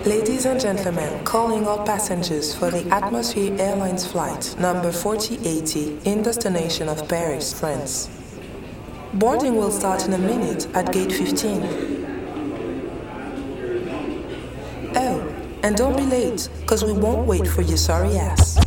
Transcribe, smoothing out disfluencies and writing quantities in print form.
Ladies and gentlemen, calling all passengers for the Atmosphere Airlines flight number 4080 in destination of Paris, France. Boarding will start in a minute at gate 15. Oh, and don't be late, cause we won't wait for your sorry ass.